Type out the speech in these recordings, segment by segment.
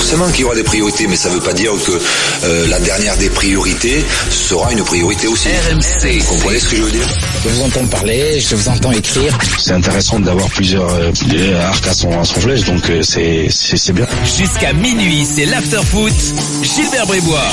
forcément qu'il y aura des priorités, mais ça ne veut pas dire que la dernière des priorités sera une priorité aussi. RMC. Vous comprenez ce que je veux dire? Je vous entends parler, je vous entends écrire. C'est intéressant d'avoir plusieurs arcs à son flèche, donc c'est bien. Jusqu'à minuit, c'est l'after-foot. Gilbert Brébois.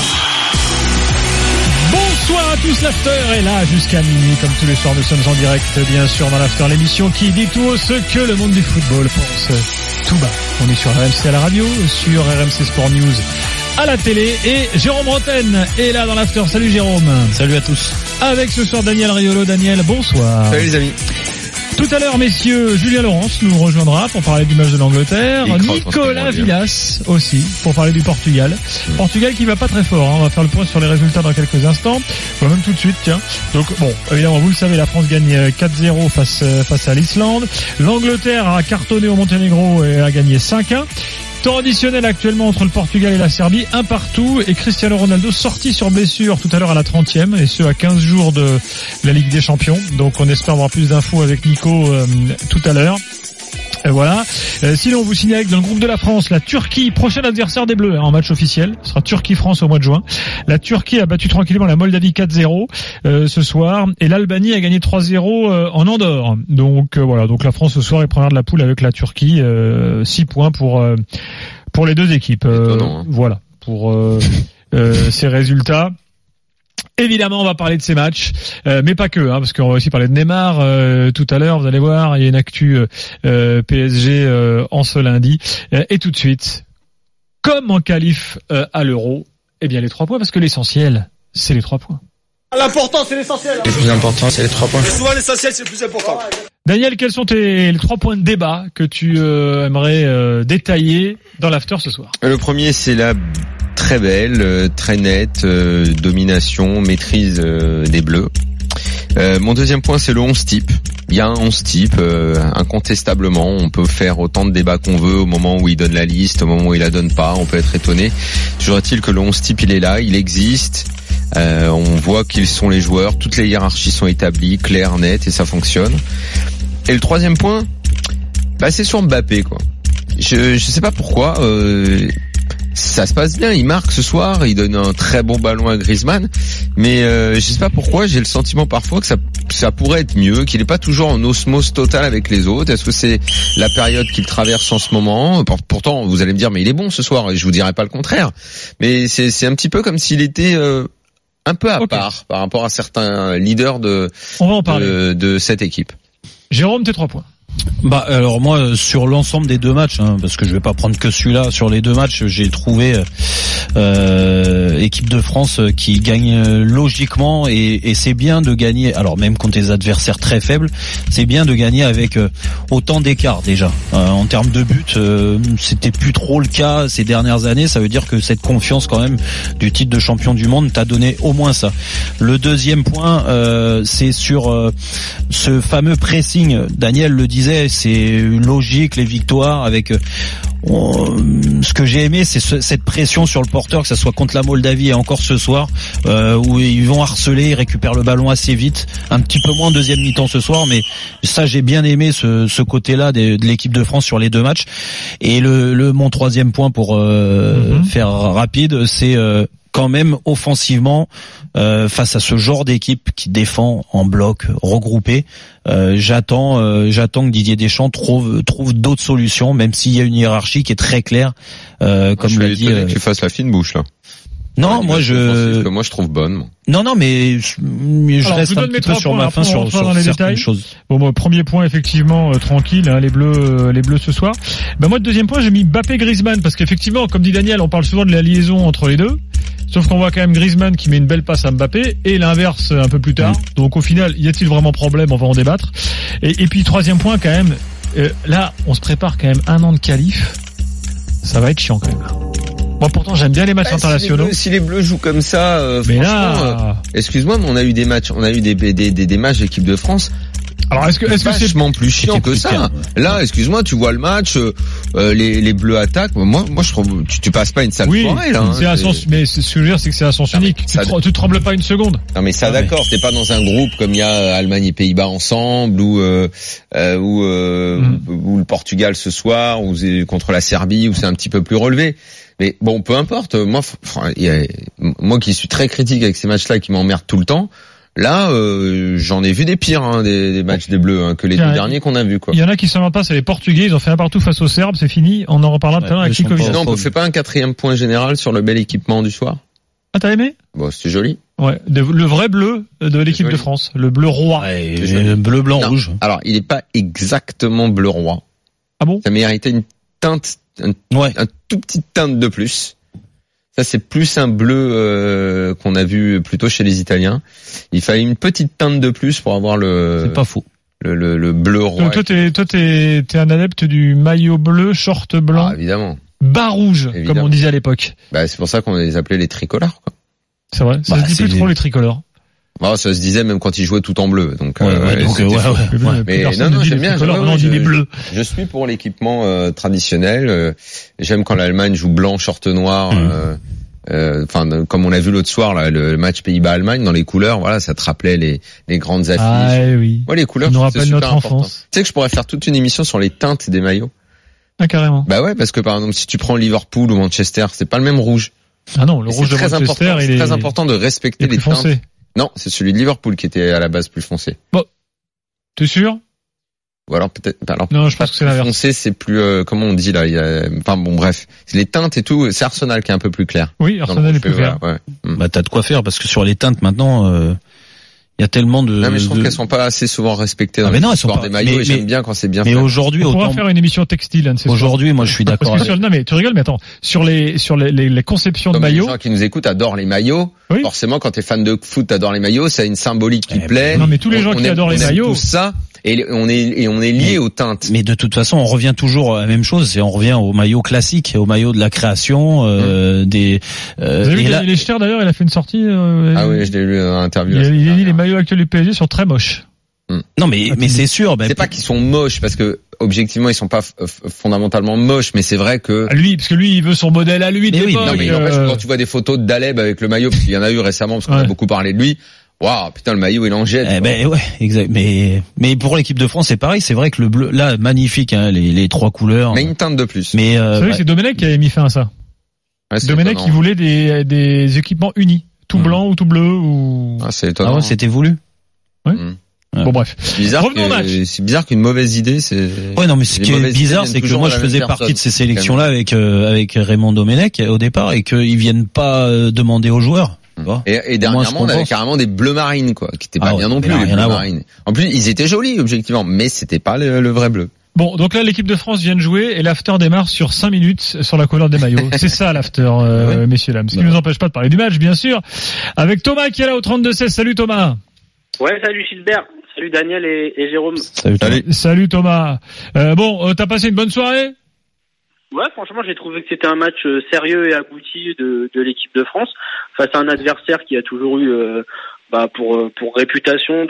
Bonsoir à tous, l'after est là jusqu'à minuit. Comme tous les soirs, nous sommes en direct, bien sûr, dans l'after, l'émission qui dit tout haut ce que le monde du football pense tout bas. On est sur RMC à la radio, sur RMC Sport News à la télé, et Jérôme Roten est là dans l'after. Salut Jérôme. Salut à tous. Avec ce soir Daniel Riolo. Daniel, bonsoir. Salut les amis. Tout à l'heure, messieurs, Julien Laurence nous rejoindra pour parler du match de l'Angleterre. Nicolas Villas aussi pour parler du Portugal. Portugal qui va pas très fort, hein. On va faire le point sur les résultats dans quelques instants. Même tout de suite, tiens. Donc bon, évidemment, vous le savez, la France gagne 4-0 face à l'Islande. L'Angleterre a cartonné au Monténégro et a gagné 5-1. Temps additionnel actuellement entre le Portugal et la Serbie, 1 partout, et Cristiano Ronaldo sorti sur blessure tout à l'heure à la 30e, et ce à 15 jours de la Ligue des Champions. Donc on espère avoir plus d'infos avec Nico tout à l'heure. Voilà. Sinon, on vous signale que dans le groupe de la France, la Turquie, prochain adversaire des Bleus, en match officiel, ce sera Turquie-France au mois de juin. La Turquie a battu tranquillement la Moldavie 4-0 ce soir, et l'Albanie a gagné 3-0 en Andorre. Donc voilà, donc la France ce soir est première de la poule avec la Turquie, 6 points pour les deux équipes. Voilà pour ces résultats. Évidemment, on va parler de ces matchs, mais pas que, parce qu'on va aussi parler de Neymar tout à l'heure. Vous allez voir, il y a une actu PSG en ce lundi. Et tout de suite, comme en qualif à l'Euro, eh bien les 3 points, parce que l'essentiel, c'est les 3 points. L'important, c'est l'essentiel. Le plus important, c'est les 3 points. Et souvent, l'essentiel, c'est le plus important. Daniel, quels sont les 3 points de débat que tu aimerais détailler dans l'after ce soir? Le premier, c'est la très belle, très nette domination, maîtrise des Bleus. Mon deuxième point, c'est le 11 type. Il y a un 11 type, incontestablement. On peut faire autant de débats qu'on veut au moment où il donne la liste, au moment où il la donne pas. On peut être étonné. Toujours est-il que le 11 type, il est là, il existe. On voit qu'ils sont les joueurs. Toutes les hiérarchies sont établies, claires, nettes, et ça fonctionne. Et le troisième point, c'est sur Mbappé, quoi. Je sais pas pourquoi. Ça se passe bien, il marque ce soir, il donne un très bon ballon à Griezmann, mais je sais pas pourquoi, j'ai le sentiment parfois que ça pourrait être mieux, qu'il est pas toujours en osmose totale avec les autres. Est-ce que c'est la période qu'il traverse en ce moment? Pourtant, vous allez me dire, mais il est bon ce soir, et je vous dirai pas le contraire. Mais c'est un petit peu comme s'il était un peu à part par rapport à certains leaders de cette équipe. Jérôme, tes 3 points. Alors moi, sur l'ensemble des 2 matchs, parce que je vais pas prendre que celui-là, sur les 2 matchs, j'ai trouvé équipe de France qui gagne logiquement, et c'est bien de gagner. Alors même contre des adversaires très faibles, c'est bien de gagner avec autant d'écart déjà. En termes de buts, c'était plus trop le cas ces dernières années. Ça veut dire que cette confiance quand même du titre de champion du monde t'a donné au moins ça. Le deuxième point, c'est sur ce fameux pressing. Daniel le disait, c'est logique les victoires avec ce que j'ai aimé, c'est cette pression sur le porteur, que ça soit contre la Moldavie et encore ce soir, où ils vont harceler, ils récupèrent le ballon assez vite, un petit peu moins en deuxième mi-temps ce soir, mais ça j'ai bien aimé ce côté-là de l'équipe de France sur les 2 matchs. Et mon troisième point pour faire rapide, c'est quand même offensivement, face à ce genre d'équipe qui défend en bloc regroupé, j'attends que Didier Deschamps trouve d'autres solutions, même s'il y a une hiérarchie qui est très claire, comme l'a dit. Que tu fasses la fine bouche là. Non, moi je trouve bonne. Non, mais je reste un petit peu sur ma fin sur certaines choses. Bon, premier point effectivement tranquille, hein, les bleus ce soir. Moi, le deuxième point, j'ai mis Mbappé-Griezmann, parce qu'effectivement, comme dit Daniel, on parle souvent de la liaison entre les deux. Sauf qu'on voit quand même Griezmann qui met une belle passe à Mbappé, et l'inverse un peu plus tard. Donc au final, y a-t-il vraiment problème? On va en débattre. Et puis troisième point quand même, là on se prépare quand même 1 an de qualif. Ça va être chiant quand même là. Moi pourtant j'aime bien les matchs internationaux. Si les Bleus jouent comme ça, franchement, excuse-moi, mais on a eu des matchs, des matchs d'équipe de France Alors est-ce que c'est vachement plus chiant que ça? Là, excuse-moi, tu vois le match, les Bleus attaquent. Moi je trouve tu passes pas une sale soirée là. Mais ce que je veux dire, c'est que c'est à sens unique. Tu trembles pas une seconde. Non mais ça d'accord, t'es pas dans un groupe comme il y a Allemagne et Pays-Bas ensemble ou le Portugal ce soir ou contre la Serbie où c'est un petit peu plus relevé. Mais bon, peu importe. Moi qui suis très critique avec ces matchs-là, qui m'emmerdent tout le temps. Là, j'en ai vu des pires, des matchs des Bleus, que les deux derniers qu'on a vus, quoi. Il y en a qui s'en vont pas, c'est les Portugais, ils ont fait un partout face aux Serbes, c'est fini, on en reparlera tout à l'heure avec Kikovic. Non, on fait pas un 4e point général sur le bel équipement du soir? Ah, t'as aimé? Bon, c'était joli. Ouais, le vrai bleu de l'équipe de France, le bleu roi. Ouais, bleu, blanc, rouge. Alors, il est pas exactement bleu roi. Ah bon? Ça méritait une teinte, un tout petit teinte de plus. Ça, c'est plus un bleu qu'on a vu plutôt chez les Italiens. Il fallait une petite teinte de plus pour avoir C'est pas faux. Le bleu roi. Toi, t'es un adepte du maillot bleu, short blanc. Ah, évidemment. Bas rouge, Évidemment. comme on disait à l'époque. Bah, c'est pour ça qu'on les appelait les tricolores, quoi. C'est vrai. Ça se dit plus trop les tricolores. Bah, ça se disait même quand ils jouaient tout en bleu. Donc, ouais. Mais non, j'aime bien. On dit les bleus. Je suis pour l'équipement traditionnel. J'aime quand l'Allemagne joue blanc, short noir. Comme on l'a vu l'autre soir, là, le match Pays-Bas-Allemagne, dans les couleurs, voilà, ça te rappelait les grandes affiches. Ah oui. Ouais, les couleurs, ça nous rappelle notre enfance. Tu sais que je pourrais faire toute une émission sur les teintes des maillots. Ah, carrément. Bah ouais, parce que par exemple, si tu prends Liverpool ou Manchester, c'est pas le même rouge. Ah non, le rouge de Manchester, c'est très important de respecter les teintes. Foncé. Non, c'est celui de Liverpool qui était à la base plus foncé. Bon. T'es sûr? Ou alors peut-être, non, je pense que c'est l'inverse. Foncé, c'est plus, comment on dit là, enfin bon, bref. Les teintes et tout, c'est Arsenal qui est un peu plus clair. Oui, Arsenal est plus clair. Ouais. Bah, t'as de quoi faire, parce que sur les teintes maintenant, il y a tellement de... Non, mais je trouve qu'elles sont pas assez souvent respectées dans l'histoire des maillots, et j'aime bien quand c'est bien fait. Mais aujourd'hui, on pourra faire une émission textile, aujourd'hui, moi, je suis d'accord avec... Non, mais tu rigoles, mais attends, sur les conceptions de maillots. Les gens qui nous écoutent adorent les maillots. Oui. Forcément, quand t'es fan de foot, t'adores les maillots, ça a une symbolique qui plaît. Non, mais tous les gens qui adorent les maillots. Tout ça. Et on est lié aux teintes. Mais de toute façon, on revient toujours à la même chose, on revient au maillot classique, au maillot de la création, des, Vous avez vu Daniel Echter, d'ailleurs, il a fait une sortie, Ah oui, je l'ai lu dans l'interview. Il a dit les maillots actuels du PSG sont très moches. Non, mais c'est sûr. C'est pas qu'ils sont moches, parce que, objectivement, ils sont pas fondamentalement moches, mais c'est vrai que... Parce que lui, il veut son modèle à lui de l'époque. Non, mais n'empêche, quand tu vois des photos de Daleb avec le maillot, parce qu'il y en a eu récemment, parce qu'on a beaucoup parlé de lui, waouh, putain, le maillot, il en jette. Ouais, exact. Mais pour l'équipe de France, c'est pareil. C'est vrai que le bleu, là, magnifique, les trois couleurs. Mais une teinte de plus. Mais, c'est Domenech qui avait mis fin à ça. Ouais, Domenech qui voulait des équipements unis. Tout blanc ou tout bleu ou... Ah, c'est étonnant. Ah ouais, c'était voulu. Ouais. Bon, bref. C'est bizarre qu'une mauvaise idée, c'est... Ouais, non, mais ce qui est bizarre, c'est que moi, je faisais partie de ces sélections-là avec Raymond Domenech au départ et qu'ils viennent pas demander aux joueurs. Et dernièrement, on avait carrément des bleus marines, quoi, qui étaient pas bien non plus, les bleus marines. En plus, ils étaient jolis, objectivement, mais c'était pas le vrai bleu. Bon, donc là, l'équipe de France vient de jouer et l'after démarre sur 5 minutes sur la couleur des maillots. C'est ça, l'after, messieurs, dames. Ce qui ne nous empêche pas de parler du match, bien sûr. Avec Thomas qui est là au 32-16. Salut Thomas. Ouais, salut Gilbert. Salut Daniel et Jérôme. Salut Thomas. T'as passé une bonne soirée? Ouais, franchement, j'ai trouvé que c'était un match sérieux et abouti de l'équipe de France face à un adversaire qui a toujours eu pour réputation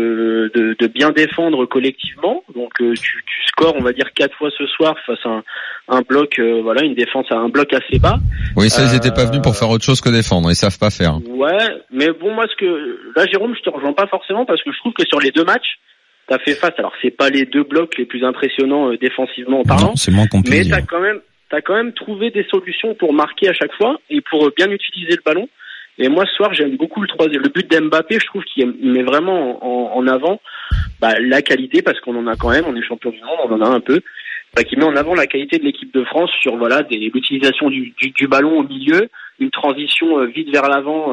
de bien défendre collectivement. Donc tu scores, on va dire 4 fois ce soir face à un bloc, une défense à un bloc assez bas. Oui, ça ils étaient pas venus pour faire autre chose que défendre, ils savent pas faire. Ouais, mais bon, moi là Jérôme, je te rejoins pas forcément parce que je trouve que sur les deux matchs t'as fait face. Alors c'est pas les deux blocs les plus impressionnants défensivement parlant, non, c'est moins compliqué. Mais t'as quand même trouvé des solutions pour marquer à chaque fois et pour bien utiliser le ballon. Et moi ce soir j'aime beaucoup le but d'Mbappé. Je trouve qu'il met vraiment en avant la qualité, parce qu'on en a quand même, on est champion du monde, on en a un peu. Qui met en avant la qualité de l'équipe de France sur l'utilisation du ballon au milieu, une transition vite vers l'avant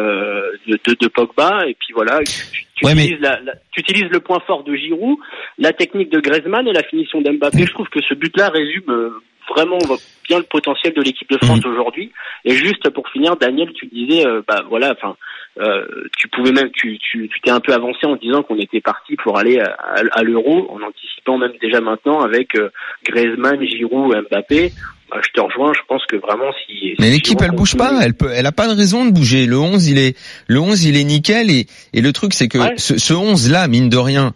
de Pogba, et puis voilà, tu utilises le point fort de Giroud, la technique de Griezmann et la finition d'Mbappé. Je trouve que ce but-là résume vraiment bien le potentiel de l'équipe de France aujourd'hui. Et juste pour finir, Daniel, tu disais tu pouvais même tu t'es un peu avancé en disant qu'on était parti pour aller à l'Euro, en anticipant même déjà maintenant avec Griezmann, Giroud, Mbappé. Je te rejoins, je pense que vraiment mais l'équipe elle bouge pas, elle a pas de raison de bouger. Le 11 il est nickel, et le truc c'est que ce 11 là, mine de rien,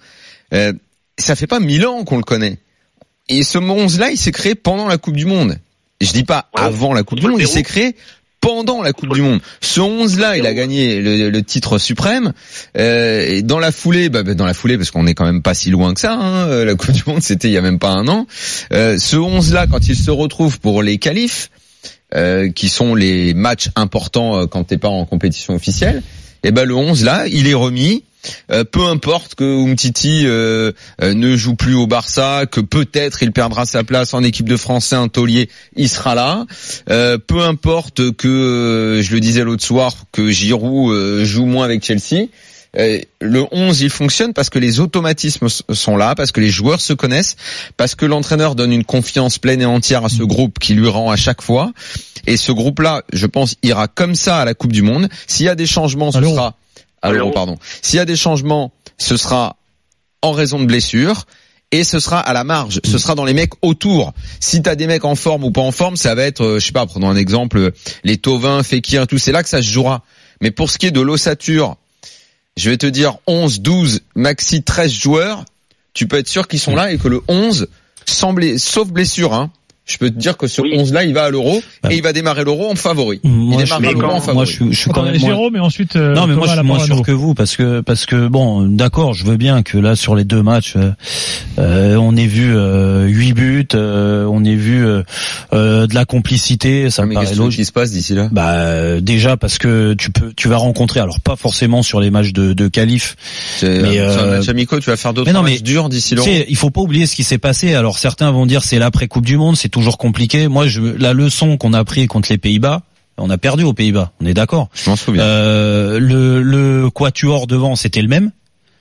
Ça fait pas 1000 ans qu'on le connaît. Et ce 11-là, il s'est créé pendant la Coupe du Monde. Je dis pas avant la Coupe du Monde, il s'est créé pendant la Coupe du Monde. Ce 11-là, il a gagné le titre suprême. Et dans la foulée, parce qu'on est quand même pas si loin que ça, hein, la Coupe du Monde, c'était il y a même pas un an. Ce 11-là, quand il se retrouve pour les qualifs, qui sont les matchs importants quand t'es pas en compétition officielle, et le 11-là, il est remis. Peu importe que Umtiti ne joue plus au Barça, que peut-être il perdra sa place en équipe de France, un taulier, il sera là. Peu importe que, je le disais l'autre soir, que Giroud joue moins avec Chelsea. Le 11, il fonctionne parce que les automatismes sont là, parce que les joueurs se connaissent, parce que l'entraîneur donne une confiance pleine et entière à ce groupe qui lui rend à chaque fois. Et ce groupe-là, je pense, ira comme ça à la Coupe du Monde. S'il y a des changements, ce sera... S'il y a des changements, ce sera en raison de blessures et ce sera à la marge. Ce sera dans les mecs autour. Si t'as des mecs en forme ou pas en forme, ça va être, je sais pas, prenons un exemple, les Thauvin, Fekir et tout, c'est là que ça se jouera. Mais pour ce qui est de l'ossature, je vais te dire 11, 12, maxi 13 joueurs, tu peux être sûr qu'ils sont là et que le 11, sauf blessure, hein. Je peux te dire que ce 11-là, il va à l'Euro et il va démarrer l'Euro en favori. Moi, je suis quand même Jérôme, mais ensuite. Non, mais moi, je suis moins sûr que vous parce que bon, d'accord, je veux bien que là sur les deux matchs, on ait vu 8 buts, on ait vu de la complicité. Ça me paraît logique. Qu'est-ce qui se passe d'ici là? Déjà parce que tu vas rencontrer, alors pas forcément sur les matchs de qualif, mais un match amical, tu vas faire d'autres matchs durs d'ici là. Il faut pas oublier ce qui s'est passé. Alors certains vont dire c'est l'après Coupe du Monde, c'est toujours compliqué. Moi, la leçon qu'on a pris contre les Pays-Bas, on a perdu aux Pays-Bas, on est d'accord. Je m'en souviens. Le quatuor devant, c'était le même.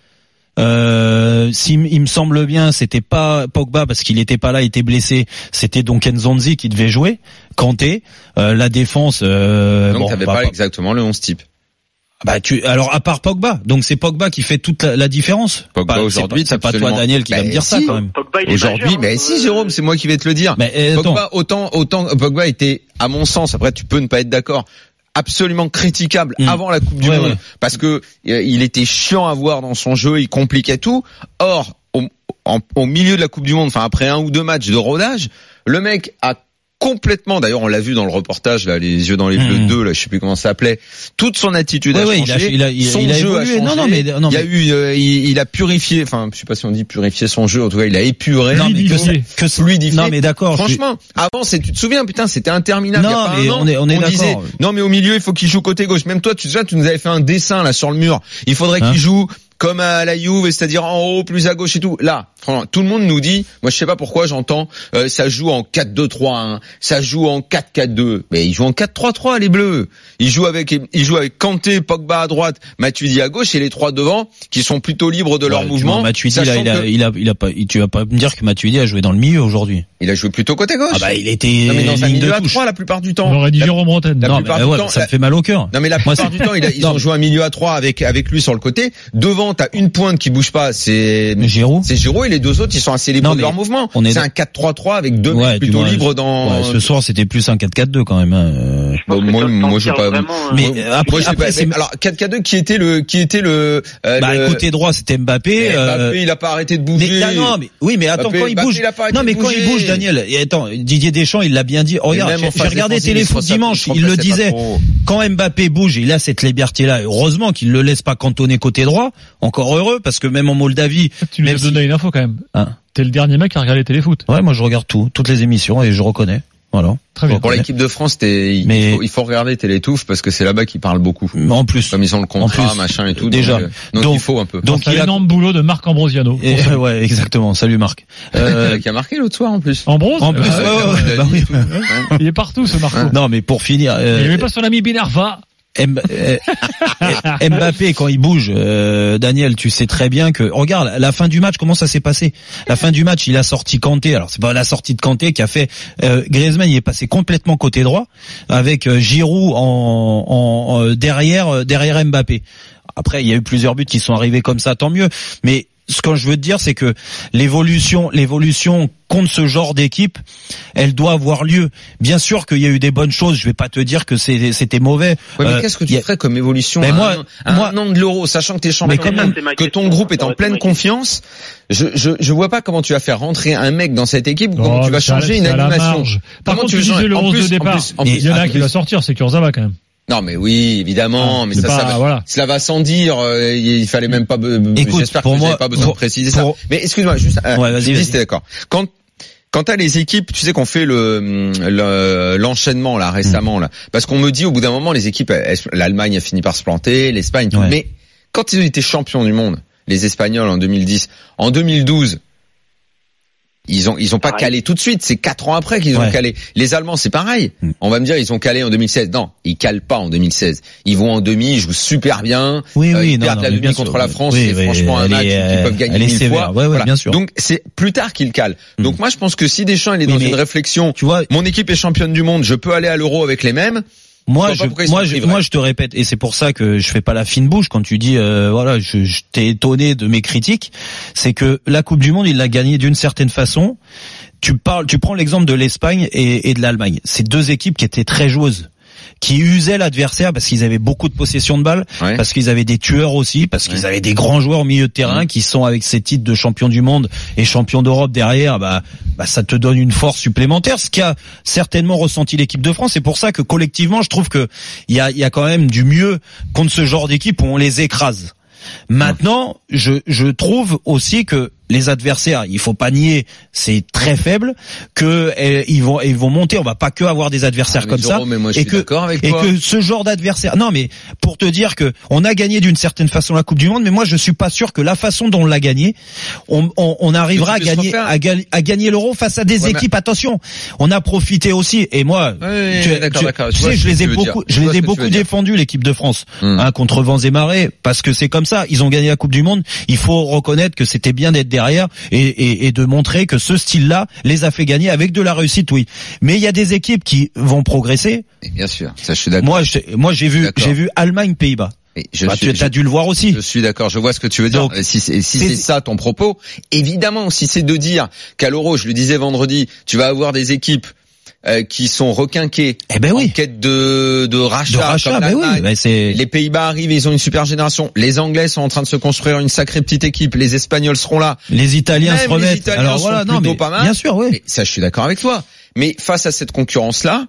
Il me semble bien, c'était pas Pogba parce qu'il était pas là, il était blessé. C'était donc Nzonzi qui devait jouer. Kanté, la défense. Donc t'avais pas exactement le 11 type. Alors à part Pogba, donc c'est Pogba qui fait toute la différence. Pogba aujourd'hui, c'est pas toi Daniel qui va me dire ça quand même. Aujourd'hui, mais si Jérôme, c'est moi qui vais te le dire. Pogba, autant Pogba était, à mon sens, après tu peux ne pas être d'accord, absolument critiquable avant la Coupe du Monde parce que il était chiant à voir dans son jeu, il compliquait tout. Or au milieu de la Coupe du Monde, enfin après un ou deux matchs de rodage, le mec a complètement, d'ailleurs on l'a vu dans le reportage là, les yeux dans les bleus 2 là, je sais plus comment ça s'appelait, toute son attitude a changé, son jeu a changé. Il a purifié, enfin je sais pas si on dit purifier son jeu, en tout cas il a épuré, fluidifié. Non mais d'accord. Franchement, avant tu te souviens, putain, c'était interminable. Non mais on est disait, d'accord. Non mais au milieu il faut qu'il joue côté gauche. Même toi tu nous avais fait un dessin là sur le mur. Il faudrait qu'il joue comme à la Juve, c'est-à-dire en haut, plus à gauche et tout. Là, franchement, tout le monde nous dit, moi je sais pas pourquoi j'entends, ça joue en 4-2-3-1, ça joue en 4-4-2. Mais ils jouent en 4-3-3 les Bleus. Ils jouent avec Kanté, Pogba à droite, Matuidi à gauche et les trois devant qui sont plutôt libres de leur mouvement. Matuidi là, il a pas, tu vas pas me dire que Matuidi a joué dans le milieu aujourd'hui. Il a joué plutôt côté gauche. Il était dans un milieu à 3 la plupart du temps. On aurait dit Jérôme Bretagne. Non, ça me fait mal au cœur. Non mais la plupart du temps, ils ont joué un milieu à 3 avec lui sur le côté. Devant, t'as une pointe qui bouge pas, c'est Giroud et les deux autres, ils sont assez libres de leur mouvement. C'est un 4-3-3 avec deux mecs plutôt libres dans... ce soir, c'était plus un 4-4-2 quand même. Moi, je sais pas. Mais après, alors 4-4-2 qui était le côté droit, c'était Mbappé. Mbappé, il a pas arrêté de bouger. Mais attends, quand il bouge. Non, mais quand il bouge, Daniel. Attends, Didier Deschamps, il l'a bien dit. Regarde, j'ai regardé Téléfoot dimanche, il le disait. Quand Mbappé bouge, il a cette liberté-là. Heureusement qu'il le laisse pas cantonner côté droit. Encore heureux, parce que même en Moldavie. Tu nous as donné une info quand même. T'es le dernier mec à regarder Téléfoot. Ouais, moi je regarde toutes les émissions et je reconnais. Voilà. Très bien. Pour l'équipe de France, il faut regarder Télétouffe parce que c'est là-bas qu'ils parlent beaucoup. En plus. Comme ils ont le contrat, machin et tout. Déjà. Donc il faut un peu. Donc il y a un énorme boulot de Marc Ambrosiano. Ouais, exactement. Salut Marc. Qui a marqué l'autre soir en plus. Ambrose? En plus, il est partout ce Marco. Non, mais pour finir. Il aimait pas son ami Binarva. Mbappé quand il bouge, Daniel, tu sais très bien que regarde la fin du match, comment ça s'est passé. La fin du match, il a sorti Kanté. Alors c'est pas la sortie de Kanté qui a fait Griezmann, il est passé complètement côté droit avec Giroud en derrière Mbappé. Après, il y a eu plusieurs buts qui sont arrivés comme ça, tant mieux. Mais ce que je veux te dire, c'est que l'évolution contre ce genre d'équipe, elle doit avoir lieu. Bien sûr qu'il y a eu des bonnes choses. Je vais pas te dire que c'était mauvais. Ouais, mais qu'est-ce que tu ferais comme évolution un an de l'Euro, sachant que t'es champion, que ton groupe est en pleine confiance. Je vois pas comment tu vas faire rentrer un mec dans cette équipe, comment tu vas changer une animation. Par contre, tu disais l'Euro de départ. Il y en a qui va sortir, c'est Kurzawa quand même. Non mais oui, évidemment, mais cela va sans dire. Il fallait même pas. J'espère que vous n'avez pas besoin de préciser ça. Mais excuse-moi, juste. Vas-y. T'es d'accord. Quand t'as les équipes, tu sais qu'on fait l'enchaînement là récemment là, parce qu'on me dit au bout d'un moment les équipes, l'Allemagne a fini par se planter, l'Espagne, tout. Mais quand ils ont été champions du monde, les Espagnols en 2010, en 2012. Ils ont pas calé tout de suite, c'est 4 ans après qu'ils ont calé. Les Allemands, c'est pareil. On va me dire, ils ont calé en 2016. Non, ils calent pas en 2016. Ils vont en demi, ils jouent super bien. Ils perdent la demi contre la France, c'est franchement un match qu'ils peuvent gagner 1000 fois. Voilà. Bien sûr. Donc c'est plus tard qu'ils calent. Donc moi je pense que si Deschamps il est dans une réflexion, tu vois, mon équipe est championne du monde, je peux aller à l'Euro avec les mêmes. Moi, je te répète, et c'est pour ça que je fais pas la fine bouche quand tu dis, je t'ai étonné de mes critiques. C'est que la Coupe du Monde, il l'a gagnée d'une certaine façon. Tu prends l'exemple de l'Espagne et de l'Allemagne. C'est deux équipes qui étaient très joueuses, qui usaient l'adversaire parce qu'ils avaient beaucoup de possession de balles, parce qu'ils avaient des tueurs aussi, parce qu'ils avaient des grands joueurs au milieu de terrain qui sont avec ces titres de champion du monde et champion d'Europe derrière, ça te donne une force supplémentaire, ce qu'a certainement ressenti l'équipe de France. C'est pour ça que collectivement, je trouve que il y a quand même du mieux contre ce genre d'équipe où on les écrase. Maintenant, je trouve aussi que les adversaires, il faut pas nier, c'est très faible, que ils vont monter. On va pas que avoir des adversaires comme ça, et que ce genre d'adversaire. Non, mais pour te dire que on a gagné d'une certaine façon la Coupe du Monde, mais moi je suis pas sûr que la façon dont on l'a gagné, on arrivera à gagner l'Euro face à des équipes. Attention, on a profité aussi. Et moi, tu sais, je les ai beaucoup défendus l'équipe de France contre vents et marées, parce que c'est comme ça. Ils ont gagné la Coupe du Monde. Il faut reconnaître que c'était bien d'être derrière et de montrer que ce style-là les a fait gagner avec de la réussite, oui. Mais il y a des équipes qui vont progresser. Et bien sûr, ça je suis d'accord. Moi j'ai vu Allemagne-Pays-Bas. Tu as dû le voir aussi. Je suis d'accord, je vois ce que tu veux dire. Donc, si c'est ça ton propos, évidemment, si c'est de dire qu'à l'Euro, je le disais vendredi, tu vas avoir des équipes qui sont requinqués en quête de rachat comme l'Allemagne. Les Pays-Bas arrivent, ils ont une super génération. Les Anglais sont en train de se construire une sacrée petite équipe. Les Espagnols seront là. Les Italiens se remettent. Les Italiens sont plutôt pas mal. Bien sûr, oui. Mais ça, je suis d'accord avec toi. Mais face à cette concurrence-là,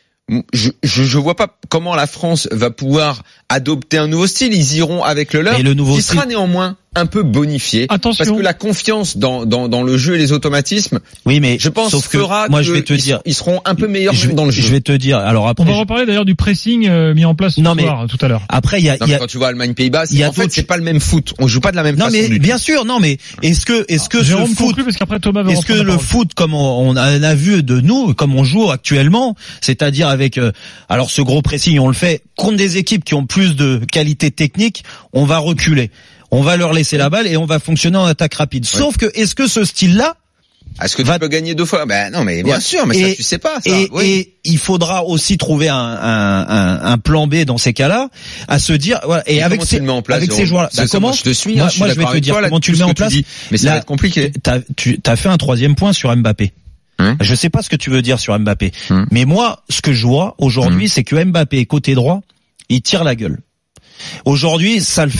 je vois pas comment la France va pouvoir adopter un nouveau style. Ils iront avec le leur, qui sera néanmoins un peu bonifié. Attention. Parce que la confiance dans le jeu et les automatismes, je pense fera moi je vais te dire, ils seront un peu meilleurs dans le jeu. Je vais te dire. Alors après, on va reparler d'ailleurs du pressing mis en place tout à l'heure. Après quand tu vois Allemagne-Pays-Bas, en fait c'est pas le même foot. On joue pas de la même façon. Non mais bien sûr, non mais est-ce que ce foot, parce qu'après Thomas va est-ce que le foot comme on a vu de nous, comme on joue actuellement, c'est-à-dire avec alors ce gros pressing, on le fait contre des équipes qui ont plus de qualité technique, on va reculer. On va leur laisser la balle et on va fonctionner en attaque rapide. Sauf que, est-ce que ce style-là... Est-ce que tu peux gagner 2 fois? Ben non, mais bien sûr, mais ça tu sais pas. Ça. Et il faudra aussi trouver un plan B dans ces cas-là, à se dire... Voilà, et avec ces joueurs-là... Comment je te suis, moi je vais te dire comment tu le mets en place. Mais ça va être compliqué. T'as fait un 3e point sur Mbappé. Je sais pas ce que tu veux dire sur Mbappé. Mais moi, ce que je vois aujourd'hui, c'est que Mbappé, côté droit, il tire la gueule. Aujourd'hui,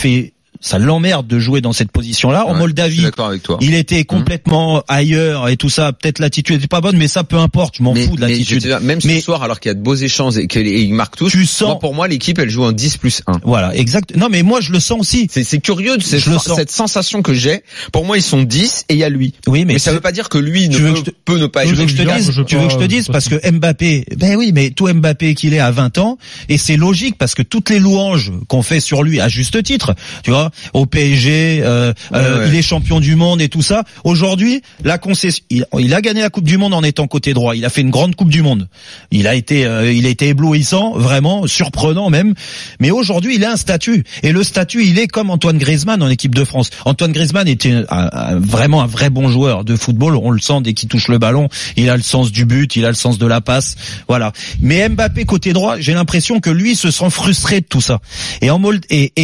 ça l'emmerde de jouer dans cette position-là. En Moldavie, il était complètement ailleurs et tout ça. Peut-être l'attitude était pas bonne, mais ça peu importe. Je m'en fous de l'attitude. Même ce soir, alors qu'il y a de beaux échanges et qu'il marque tous, pour moi, l'équipe, elle joue en 10+1. Voilà, exact. Non, mais moi, je le sens aussi. C'est curieux, cette sensation que j'ai. Pour moi, ils sont 10 et il y a lui. Oui, mais ça veut pas dire que lui peut ne pas être. Tu veux que je te dise, parce que Mbappé, mais tout Mbappé qu'il est à 20 ans, et c'est logique parce que toutes les louanges qu'on fait sur lui, à juste titre, tu vois, au PSG, il est champion du monde et tout ça. Aujourd'hui, la concession, il a gagné la Coupe du Monde en étant côté droit. Il a fait une grande Coupe du Monde. Il a été éblouissant, vraiment surprenant même. Mais aujourd'hui, il a un statut. Et le statut, il est comme Antoine Griezmann en équipe de France. Antoine Griezmann était vraiment un vrai bon joueur de football. On le sent dès qu'il touche le ballon. Il a le sens du but, il a le sens de la passe. Voilà. Mais Mbappé côté droit, j'ai l'impression que lui se sent frustré de tout ça. Et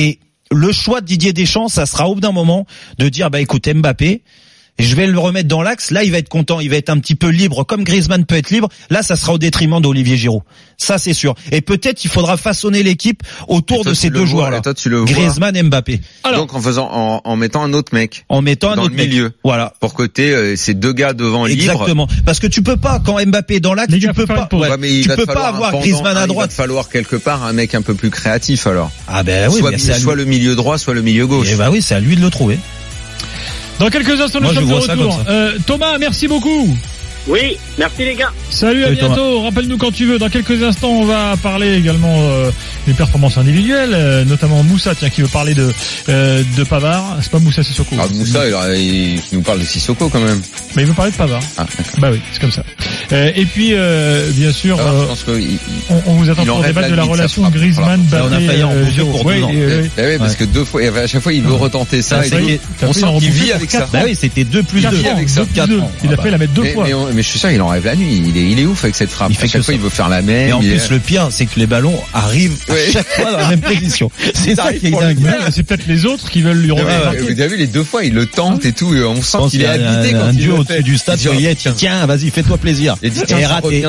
le choix de Didier Deschamps, ça sera au bout d'un moment de dire écoute, Mbappé, je vais le remettre dans l'axe. Là, il va être content, il va être un petit peu libre, comme Griezmann peut être libre. Là, ça sera au détriment d'Olivier Giroud. Ça, c'est sûr. Et peut-être il faudra façonner l'équipe autour de ces deux joueurs-là. Griezmann et Mbappé. Alors, donc en mettant un autre mec. En mettant un dans autre le milieu. Mec. Voilà. Pour côté ces deux gars devant libres. Exactement. Parce que tu peux pas, quand Mbappé est dans l'axe, tu peux pas. Ouais, mais tu peux pas avoir Griezmann à droite. Il va falloir quelque part un mec un peu plus créatif alors. Ah ben oui. Soit le milieu droit, soit le milieu gauche. Et oui, c'est à lui de le trouver. Dans quelques instants, nous sommes de retour. Thomas, merci beaucoup. Oui, merci les gars. Salut, à bientôt. Thomas. Rappelle-nous quand tu veux. Dans quelques instants, on va parler également des performances individuelles, notamment Moussa, qui veut parler de Pavard. C'est pas Moussa Sissoko. Ah, Moussa, il nous parle de Sissoko quand même. Mais il veut parler de Pavard. Ah, bah oui, c'est comme ça. Et puis, bien sûr, je pense que on vous attend pour débattre de la relation Griezmann-Mbappé. On a failli en bouffer pour 2 ans. Oui, parce que 2 fois, à chaque fois, il veut retenter ça. On sent qu'il vit avec ça. Bah oui, c'était 2 plus 2. Il a fait la mettre 2 fois. Mais je suis sûr, il en rêve la nuit. Il est ouf avec cette frappe. À chaque fois, il veut faire la même. Et en plus, le pire, c'est que les ballons arrivent à chaque fois dans la même position. C'est ça qui est dingue. C'est peut-être les autres qui veulent lui remettre. Vous avez vu, les 2 fois, il le tente et tout. On sent qu'il est habité quand un il dieu au-dessus du stade. Tiens, vas-y, fais-toi plaisir. Et raté.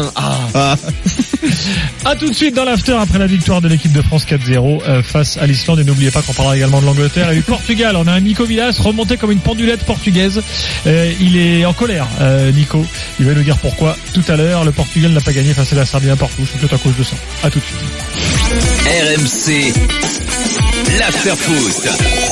À tout de suite dans l'after après la victoire de l'équipe de France 4-0 face à l'Islande. Et n'oubliez pas qu'on parlera également de l'Angleterre et du Portugal. On a un Nico Villas remonté comme une pendulette portugaise. Il est en colère, Nico. Il va nous dire pourquoi tout à l'heure. Le Portugal n'a pas gagné face à la Serbie un partout. C'est peut-être à cause de ça. À tout de suite. RMC, l'after foot.